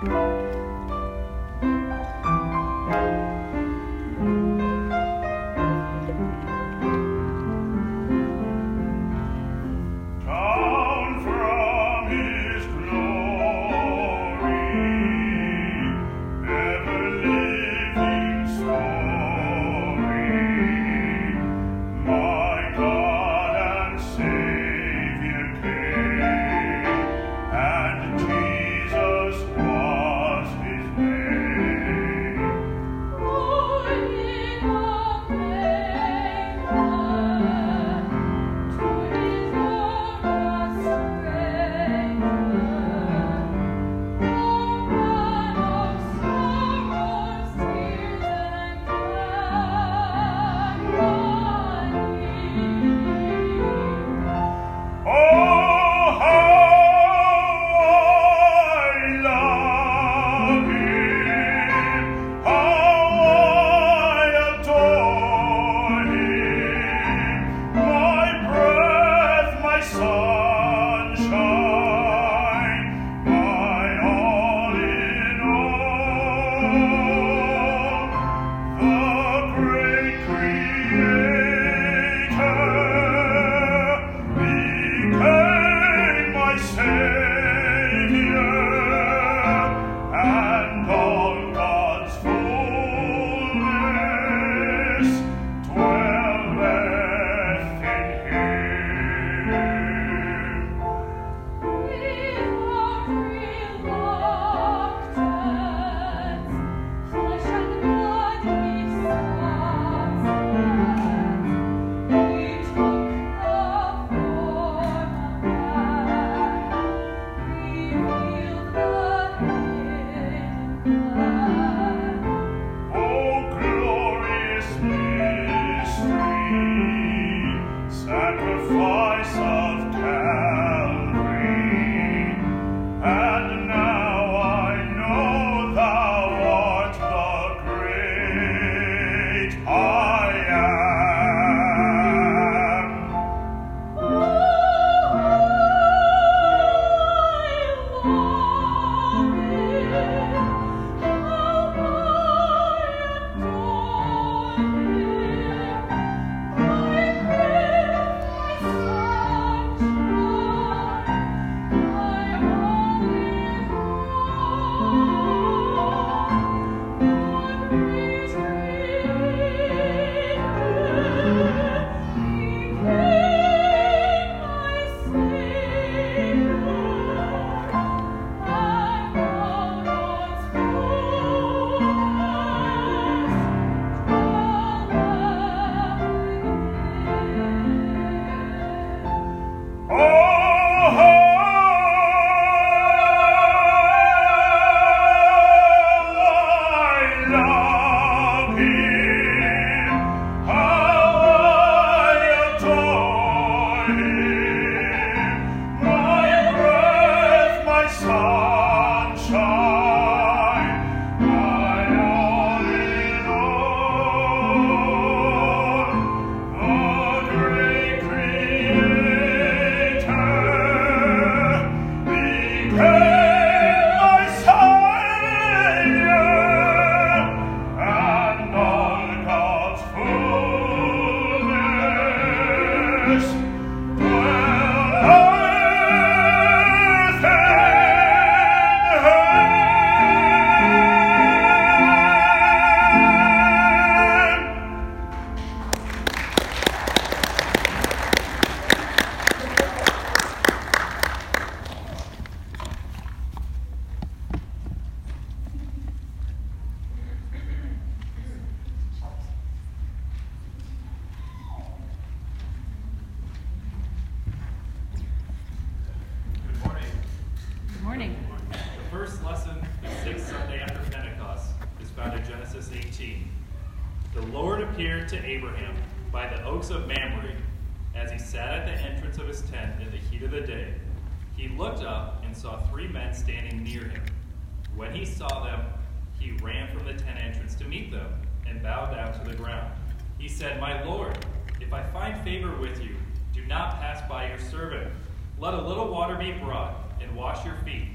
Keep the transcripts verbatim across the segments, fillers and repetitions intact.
The Lord appeared to Abraham by the oaks of Mamre as he sat at the entrance of his tent in the heat of the day. He looked up and saw three men standing near him. When he saw them, he ran from the tent entrance to meet them and bowed down to the ground. He said, "My Lord, if I find favor with you, do not pass by your servant. Let a little water be brought and wash your feet, and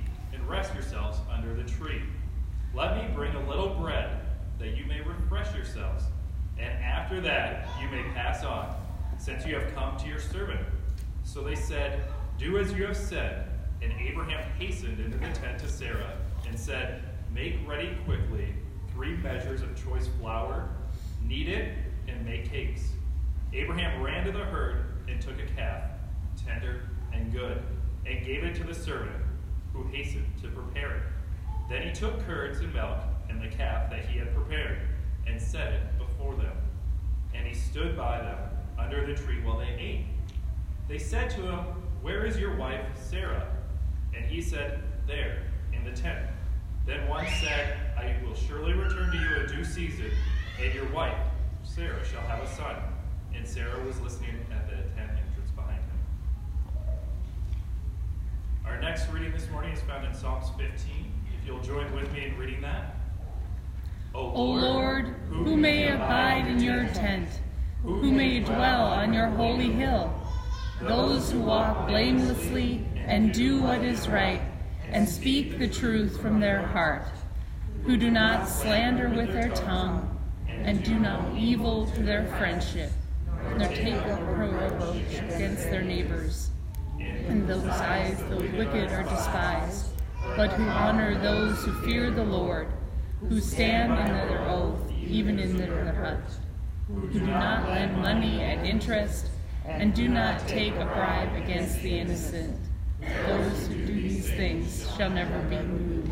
and rest yourselves under the tree. Let me bring a little bread, that you may refresh yourselves, and after that you may pass on, since you have come to your servant. So they said, do as you have said. And Abraham hastened into the tent to Sarah and said, make ready quickly three measures of choice flour, knead it, and make cakes. Abraham ran to the herd and took a calf, tender and good, and gave it to the servant, who hastened to prepare it. Then he took curds and milk and the calf that he had prepared, and set it before them. And he stood by them under the tree while they ate. They said to him, where is your wife Sarah? And he said, there, in the tent. Then one said, I will surely return to you in due season, and your wife Sarah shall have a son. And Sarah was listening at the tent entrance behind him. Our next reading this morning is found in Psalms fifteen. If you'll join with me in reading that. O Lord, Lord who, who may abide in your tent, who may dwell on your holy hill, those who walk blamelessly and do what is right, and speak the truth from their heart, who do not slander with their tongue, and do not evil to their friendship, nor take a reproach against their neighbors. In those eyes the wicked are despised, but who honor those who fear the Lord, who stand in their oath, even in their hut, who do not lend money at interest, and do not take a bribe against the innocent. Those who do these things shall never be moved.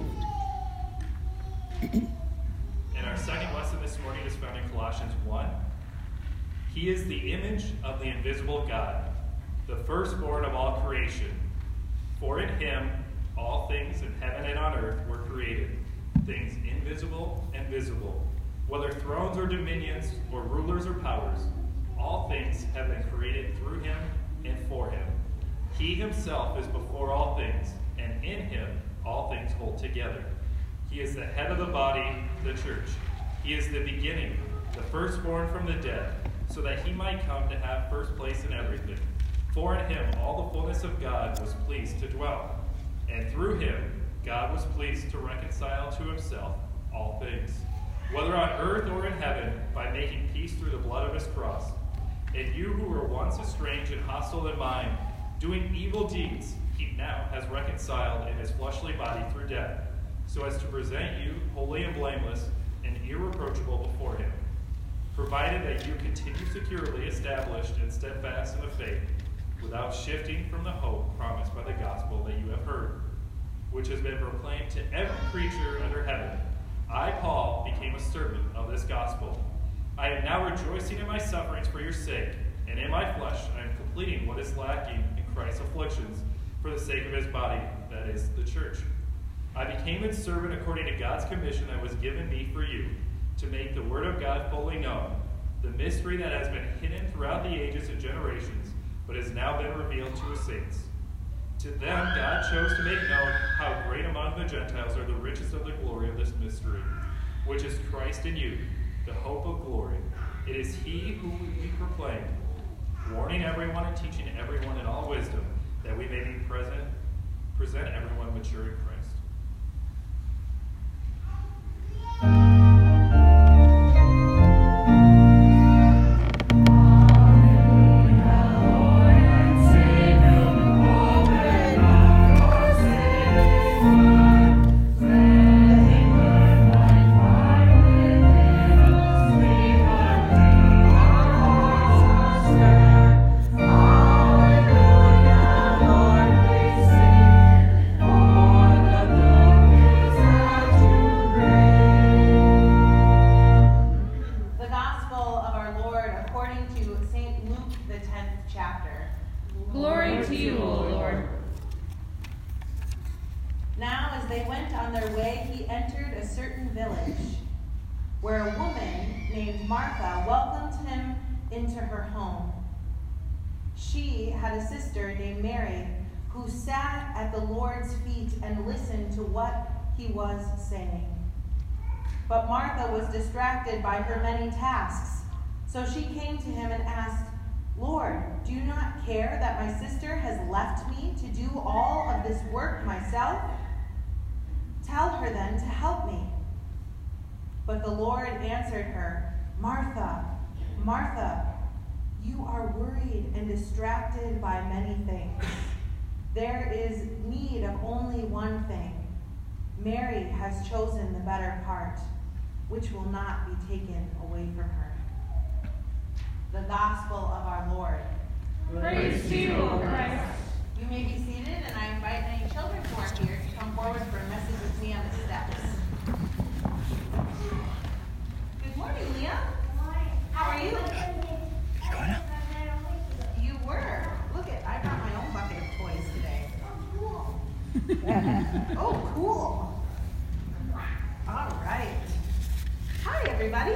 And our second lesson this morning is found in Colossians one. He is the image of the invisible God, the firstborn of all creation. For in him all things in heaven and on earth were created, things invisible and visible, whether thrones or dominions or rulers or powers. All things have been created through him and for him. He himself is before all things, and in him all things hold together. He is the head of the body, the church. He is the beginning, the firstborn from the dead, so that he might come to have first place in everything. For in him all the fullness of God was pleased to dwell, and through him God was pleased to reconcile to himself all things, whether on earth or in heaven, by making peace through the blood of his cross. And you who were once estranged and hostile in mind, doing evil deeds, he now has reconciled in his fleshly body through death, so as to present you holy and blameless and irreproachable before him, provided that you continue securely established and steadfast in the faith, without shifting from the hope promised by the gospel that you have heard, which has been proclaimed to every creature under heaven. I, Paul, became a servant of this gospel. I am now rejoicing in my sufferings for your sake, and in my flesh I am completing what is lacking in Christ's afflictions for the sake of his body, that is, the church. I became its servant according to God's commission that was given me for you, to make the word of God fully known, the mystery that has been hidden throughout the ages and generations, but has now been revealed to his saints. To them God chose to make known how great among the Gentiles are the riches of the glory of this mystery, which is Christ in you, the hope of glory. It is he who we proclaim, warning everyone and teaching everyone in all wisdom, that we may be present, present everyone mature in Christ. But Martha was distracted by her many tasks. So she came to him and asked, Lord, do you not care that my sister has left me to do all of this work myself? her then to help me." But the Lord answered her, "Martha, Martha, you are worried and distracted by many things. There is need of only one thing. Mary has chosen the better part, which will not be taken away from her." The Gospel of our Lord. Praise to you, O Christ. You may be seated, and I invite any children who are here to come forward for a message with me on the steps. Good morning, Liam. How are you? You were. Look at, I brought my own bucket of toys today. Oh, cool. All right. Hi, everybody.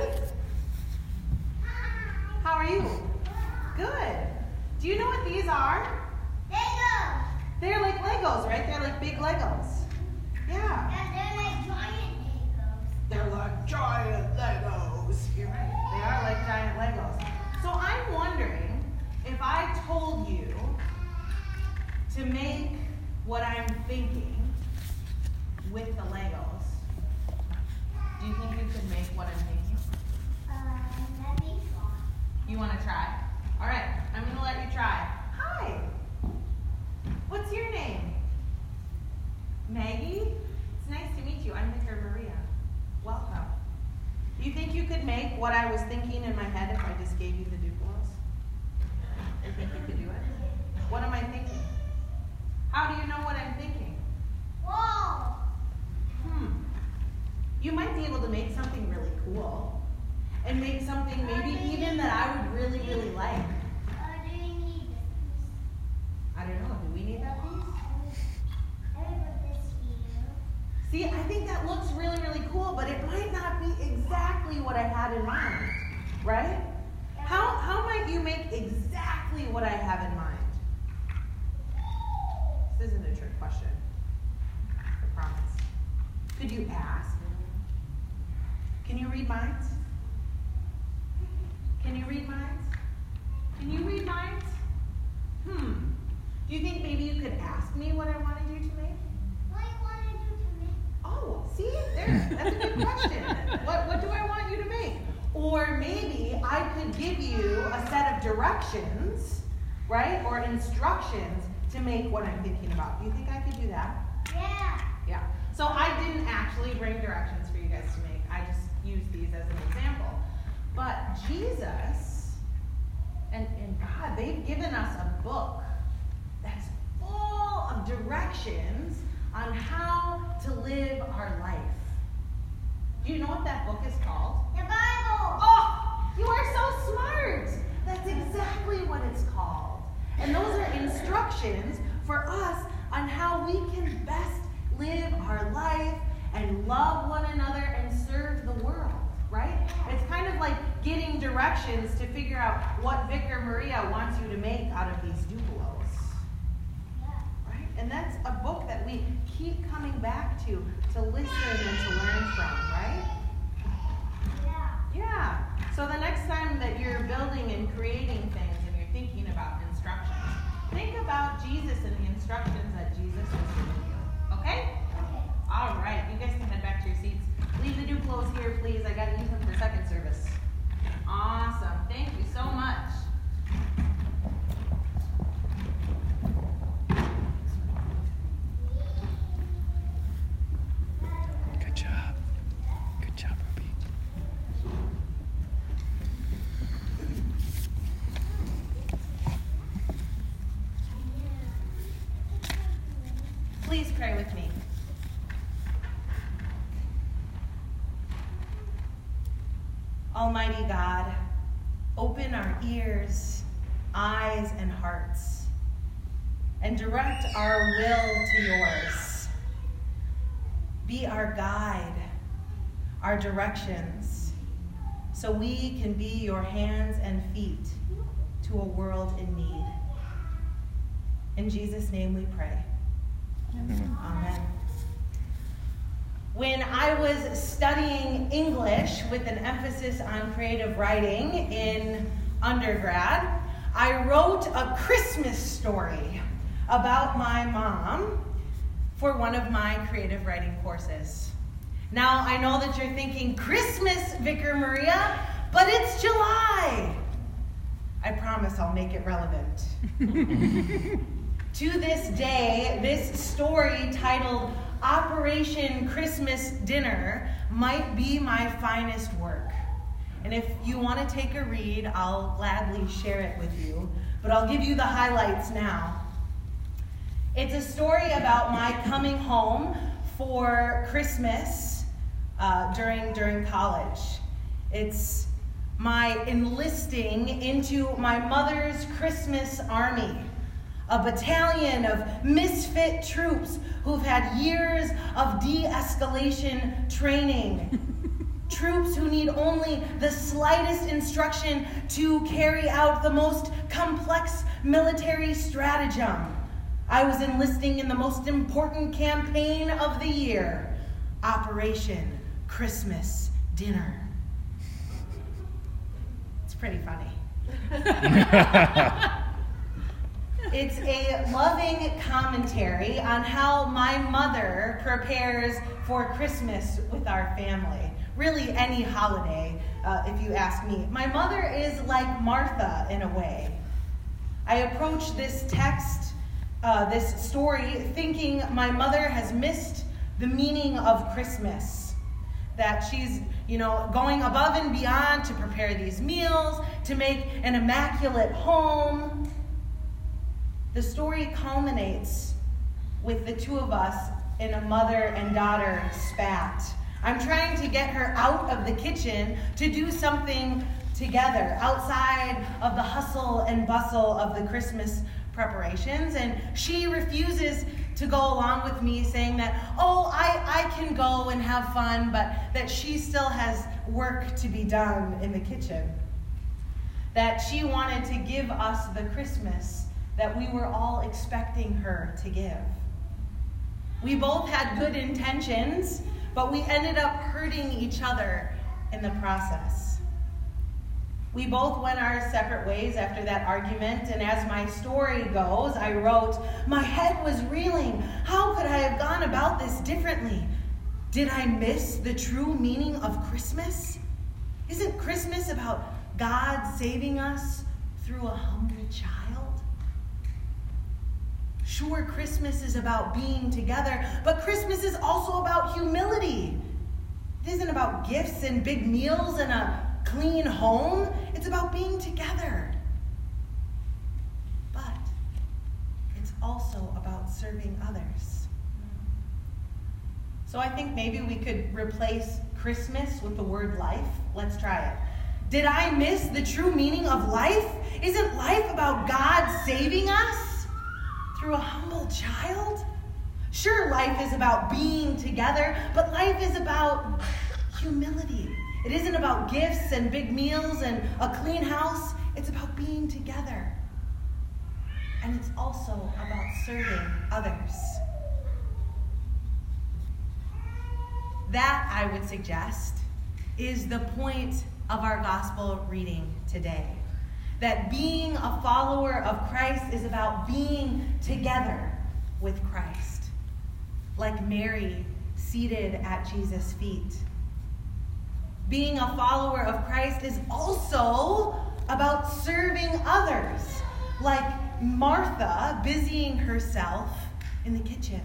How are you? Good. Do you know what these are? Legos! They're like Legos, right? They're like big Legos. Yeah. And they're like giant Legos. They're like giant Legos. You're right. They are like giant Legos. So I'm wondering if I told you to make what I'm thinking with the Legos, do you think you could make what I'm thinking? Um, that'd be fun. You want to try? All right, I'm going to let you try. Hi. What's your name? Maggie? It's nice to meet you. I'm Vicar Maria. Welcome. Do you think you could make what I was thinking in my head if I just gave you the Dupelos? You think you could do it? What am I thinking? How do you know what I'm thinking? Whoa! Hmm. You might be able to make something really cool. And make something maybe even that I would really, really like. Uh, do you need this? I don't know. Do we need that piece? I would put this here. See, I think that looks really, really cool, but it might not be exactly what I had in mind, right? How, how might you make exactly what I have in mind? This isn't a trick question. I promise. Could you ask? Can you read minds? Can you read minds? Can you read minds? Hmm. Do you think maybe you could ask me what I wanted you to make? What do you want to do to me? Oh, see? There. That's a good question. What, what do I want you to make? Or maybe I could give you a set of directions, right? Or instructions to make what I'm thinking about. Do you think I could do that? Yeah. Yeah. So I didn't actually bring directions for you guys to make. I just used these as an example. But Jesus and, and God, they've given us a book that's full of directions on how to live our life. Do you know what that book is called? The Bible. Oh, you are so smart. That's exactly what it's called. And those are instructions for us on how we can best live our life and love one another and serve the world, right? It's kind of like getting directions to figure out what Vicar Maria wants you to make out of these Dupelos, right? And that's a book that we keep coming back to, to listen and to learn from, right? Yeah. Yeah. So the next time that you're building and creating things and you're thinking about instructions, think about Jesus and the instructions that Jesus was giving you. Okay? Okay. All right. You guys can head back to your seats. Leave the Dupelos here, please. I got to use them for second service. Awesome. Thank you so much. Good job. Good job, Ruby. Please pray with me. Almighty God, open our ears, eyes, and hearts, and direct our will to yours. Be our guide, our directions, so we can be your hands and feet to a world in need. In Jesus' name we pray. Amen. When I was studying English with an emphasis on creative writing in undergrad, I wrote a Christmas story about my mom for one of my creative writing courses. Now, I know that you're thinking, Christmas, Vicar Maria, but it's July. I promise I'll make it relevant. To this day, this story titled Operation Christmas Dinner might be my finest work. And if you want to take a read, I'll gladly share it with you. But I'll give you the highlights now. It's a story about my coming home for Christmas uh, during, during college. It's my enlisting into my mother's Christmas army, a battalion of misfit troops who've had years of de-escalation training. Troops who need only the slightest instruction to carry out the most complex military stratagem. I was enlisting in the most important campaign of the year, Operation Christmas Dinner. It's pretty funny. It's a loving commentary on how my mother prepares for Christmas with our family. Really, any holiday, uh, if you ask me. My mother is like Martha in a way. I approach this text, uh, this story, thinking my mother has missed the meaning of Christmas. That she's, you know, going above and beyond to prepare these meals, to make an immaculate home. The story culminates with the two of us in a mother and daughter spat. I'm trying to get her out of the kitchen to do something together, outside of the hustle and bustle of the Christmas preparations, and she refuses to go along with me, saying that, oh, I, I can go and have fun, but that she still has work to be done in the kitchen. That she wanted to give us the Christmas that we were all expecting her to give. We both had good intentions, but we ended up hurting each other in the process. We both went our separate ways after that argument, and as my story goes, I wrote, my head was reeling. How could I have gone about this differently? Did I miss the true meaning of Christmas? Isn't Christmas about God saving us through a humble child? Sure, Christmas is about being together, but Christmas is also about humility. It isn't about gifts and big meals and a clean home. It's about being together. But it's also about serving others. So I think maybe we could replace Christmas with the word life. Let's try it. Did I miss the true meaning of life? Isn't life about God saving us through a humble child? Sure, life is about being together, but life is about humility. It isn't about gifts and big meals and a clean house. It's about being together. And it's also about serving others. That, I would suggest, is the point of our gospel reading today. That being a follower of Christ is about being together with Christ, like Mary seated at Jesus' feet. Being a follower of Christ is also about serving others, like Martha busying herself in the kitchen.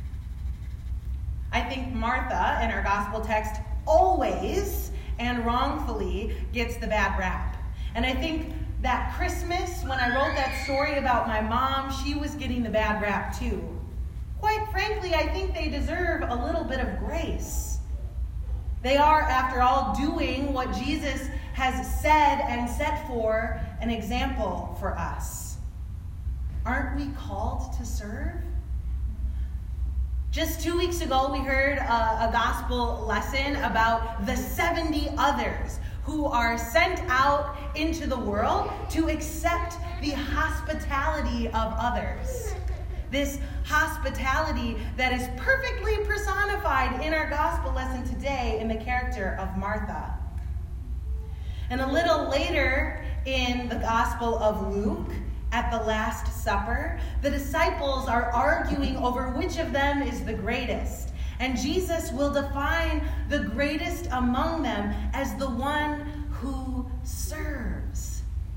I think Martha, in our gospel text, always and wrongfully gets the bad rap. And I think that Christmas, when I wrote that story about my mom, she was getting the bad rap too. Quite frankly, I think they deserve a little bit of grace. They are, after all, doing what Jesus has said and set for an example for us. Aren't we called to serve? Just two weeks ago, we heard a, a gospel lesson about the seventy others who are sent out into the world to accept the hospitality of others. This hospitality that is perfectly personified in our gospel lesson today in the character of Martha. And a little later in the Gospel of Luke, at the Last Supper, the disciples are arguing over which of them is the greatest. And Jesus will define the greatest among them as the one who serves.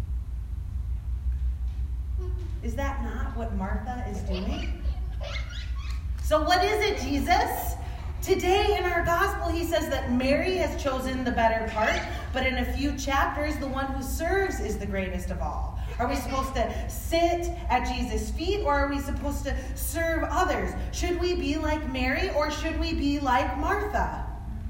Is that not what Martha is doing? So what is it, Jesus? Today in our gospel, he says that Mary has chosen the better part, but in a few chapters, the one who serves is the greatest of all. Are we supposed to sit at Jesus' feet, or are we supposed to serve others? Should we be like Mary, or should we be like Martha?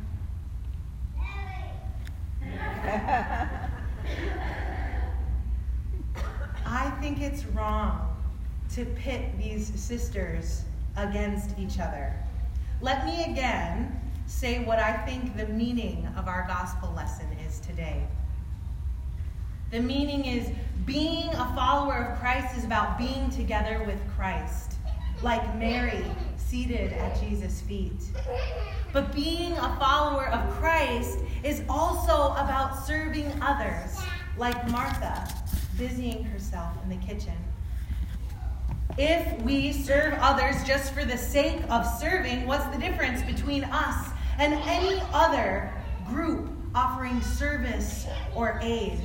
I think it's wrong to pit these sisters against each other. Let me again say what I think the meaning of our gospel lesson is today. The meaning is being a follower of Christ is about being together with Christ, like Mary seated at Jesus' feet. But being a follower of Christ is also about serving others, like Martha, busying herself in the kitchen. If we serve others just for the sake of serving, what's the difference between us and any other group offering service or aid?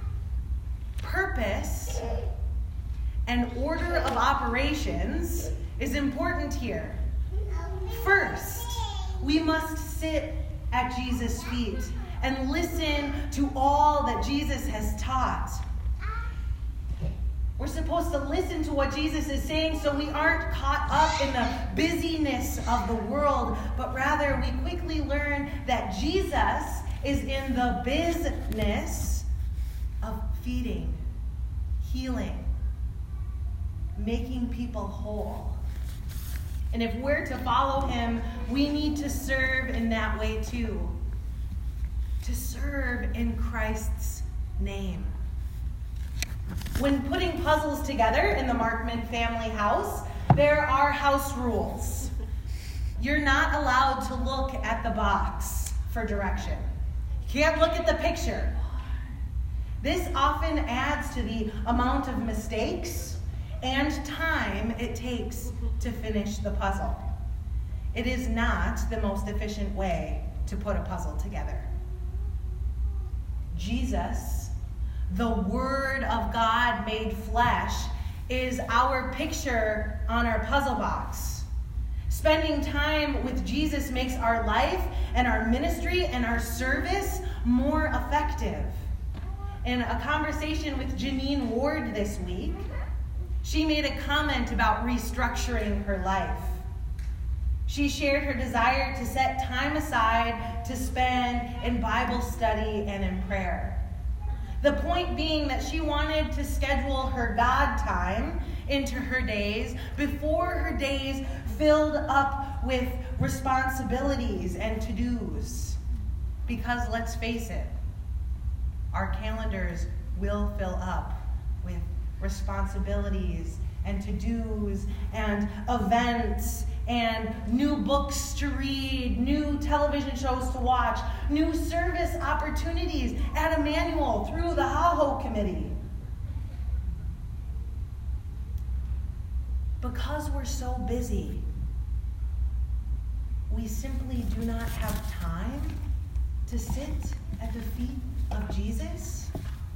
Purpose and order of operations is important here. First, we must sit at Jesus' feet and listen to all that Jesus has taught. We're supposed to listen to what Jesus is saying so we aren't caught up in the busyness of the world, but rather we quickly learn that Jesus is in the business of feeding, healing, making people whole. And if we're to follow him, we need to serve in that way too. To serve in Christ's name. When putting puzzles together in the Markman family house, there are house rules. You're not allowed to look at the box for direction. You can't look at the picture. This often adds to the amount of mistakes and time it takes to finish the puzzle. It is not the most efficient way to put a puzzle together. Jesus, the Word of God made flesh, is our picture on our puzzle box. Spending time with Jesus makes our life and our ministry and our service more effective. In a conversation with Janine Ward this week, she made a comment about restructuring her life. She shared her desire to set time aside to spend in Bible study and in prayer. The point being that she wanted to schedule her God time into her days before her days filled up with responsibilities and to-dos. Because let's face it, our calendars will fill up with responsibilities and to-dos and events and new books to read, new television shows to watch, new service opportunities at Emmanuel through the H A H O committee. Because we're so busy, we simply do not have time to sit at the feet of Jesus.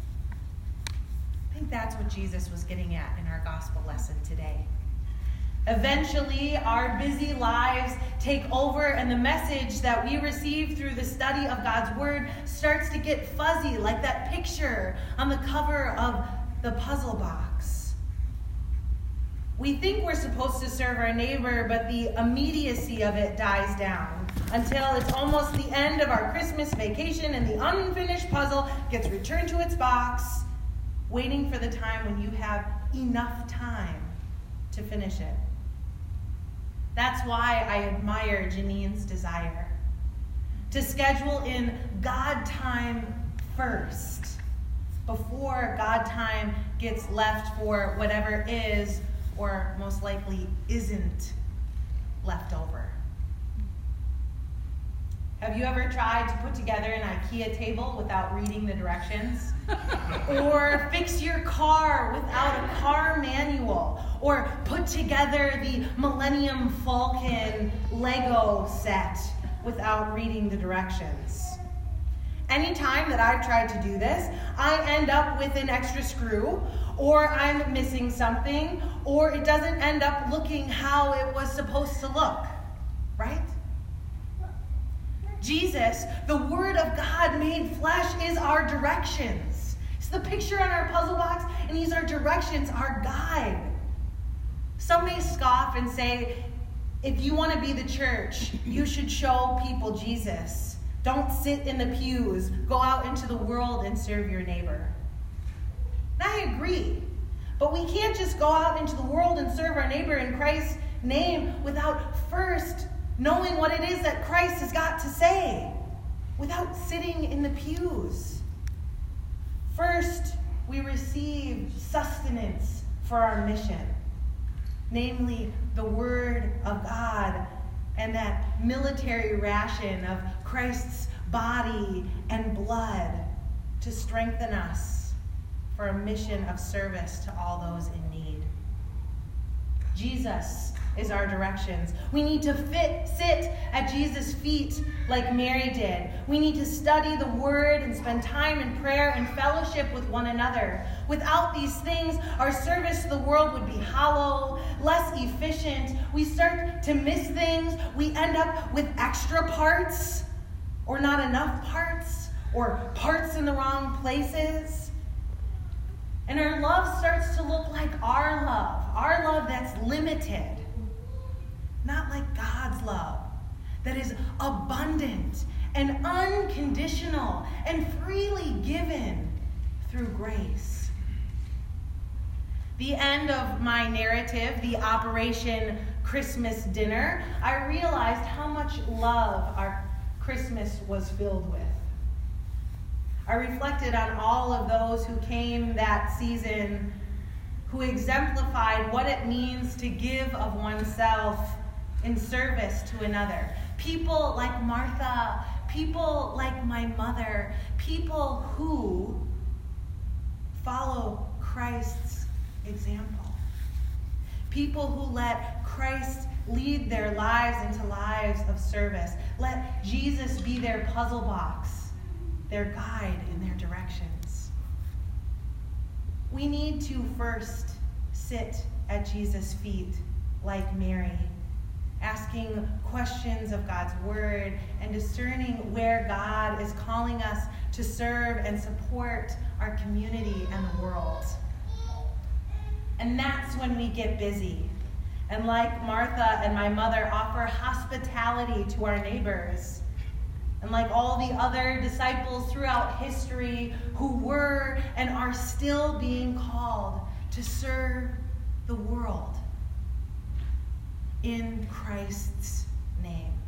I think that's what Jesus was getting at in our gospel lesson today. Eventually, our busy lives take over, and the message that we receive through the study of God's Word starts to get fuzzy, like that picture on the cover of the puzzle box. We think we're supposed to serve our neighbor, but the immediacy of it dies down until it's almost the end of our Christmas vacation and the unfinished puzzle gets returned to its box, waiting for the time when you have enough time to finish it. That's why I admire Janine's desire to schedule in God time first, before God time gets left for whatever is, or most likely isn't, left over. Have you ever tried to put together an IKEA table without reading the directions? Or fix your car without a car manual? Or put together the Millennium Falcon Lego set without reading the directions? Anytime that I've tried to do this, I end up with an extra screw, or I'm missing something, or it doesn't end up looking how it was supposed to look, right? Jesus, the Word of God made flesh, is our directions. It's the picture on our puzzle box, and He's our directions, our guide. Some may scoff and say, if you want to be the church, you should show people Jesus. Don't sit in the pews. Go out into the world and serve your neighbor. And I agree. But we can't just go out into the world and serve our neighbor in Christ's name without first knowing what it is that Christ has got to say, without sitting in the pews. First, we receive sustenance for our mission, namely the Word of God and that military ration of Christ's body and blood to strengthen us for a mission of service to all those in need. Jesus is our directions. We need to fit, sit at Jesus' feet like Mary did. We need to study the Word and spend time in prayer and fellowship with one another. Without these things, our service to the world would be hollow, less efficient. We start to miss things. We end up with extra parts, or not enough parts, or parts in the wrong places. And our love starts to look like our love, our love that's limited. Not like God's love that is abundant and unconditional and freely given through grace. The end of my narrative, the Operation Christmas Dinner, I realized how much love our Christmas was filled with. I reflected on all of those who came that season, who exemplified what it means to give of oneself in service to another. People like Martha, people like my mother, people who follow Christ's example. People who let Christ lead their lives into lives of service. Let Jesus be their puzzle box, their guide in their directions. We need to first sit at Jesus' feet like Mary, asking questions of God's Word and discerning where God is calling us to serve and support our community and the world. And that's when we get busy. And like Martha and my mother, offer hospitality to our neighbors. And like all the other disciples throughout history who were and are still being called to serve the world in Christ's name.